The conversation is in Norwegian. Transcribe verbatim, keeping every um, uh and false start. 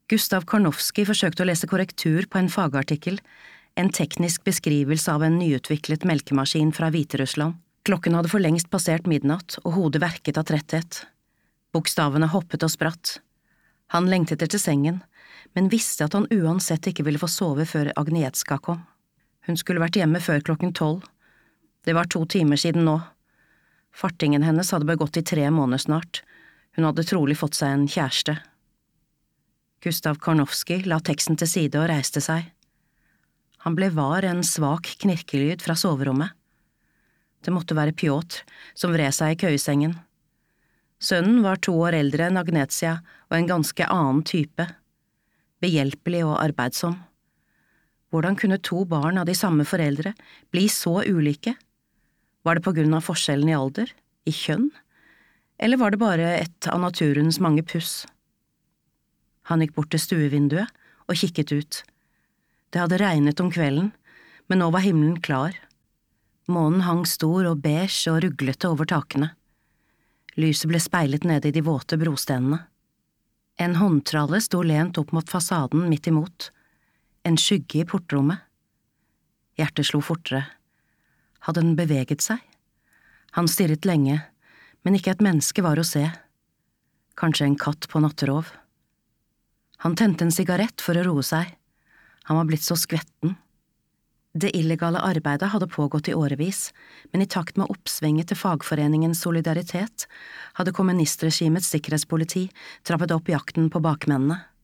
Gustav Karnofsky forsøkte å lese korrektur på en fagartikkel, en teknisk beskrivelse av en nyutviklet melkemaskin fra Hviterussland. Klokken hadde for lengst passert midnatt, og hodet verket av tretthet. Bokstavene hoppet og spratt. Han lengtet etter sengen, men visste at han uansett ikke ville få sove før Agnieszka kom. Hun skulle vært hjemme før klokken tolv. Det var to timer siden nå. Fartingen hennes hadde begått i tre måneder snart. Hun hadde trolig fått seg en kjæreste. Gustav Karnofsky la teksten til side og reiste seg. Han ble var en svak knirkelyd fra soverommet. Det måtte være Pjotr, som vred seg i køyesengen. Sønnen var to år eldre enn Agnetia og en ganske annen type. Behjelpelig og arbeidsom. Hvordan kunne to barn av de samme foreldre bli så ulike? Var det på grunn av forskjellen i alder, i kjønn, eller var det bare et av naturens mange puss? Han gikk bort til stuevinduet og kikket ut. Det hadde regnet om kvelden, men nå var himmelen klar. Månen hang stor og beige og ruglete over takene. Lyset ble speilet nede i de våte brostenene. En håndtralle sto lent opp mot fasaden midt imot. En skygge i portrommet. Hjertet slo fortere. Hadde den beveget seg? Han stirret lenge, men ikke et menneske var å se. Kanskje en katt på natterov. Han tente en sigarett for å roe seg. Han var blitt så skvetten. Det illegale arbeidet hadde pågått i årevis, men i takt med oppsvinget til fagforeningens solidaritet hadde kommunistregimets sikkerhetspoliti trappet opp jakten på bakmennene.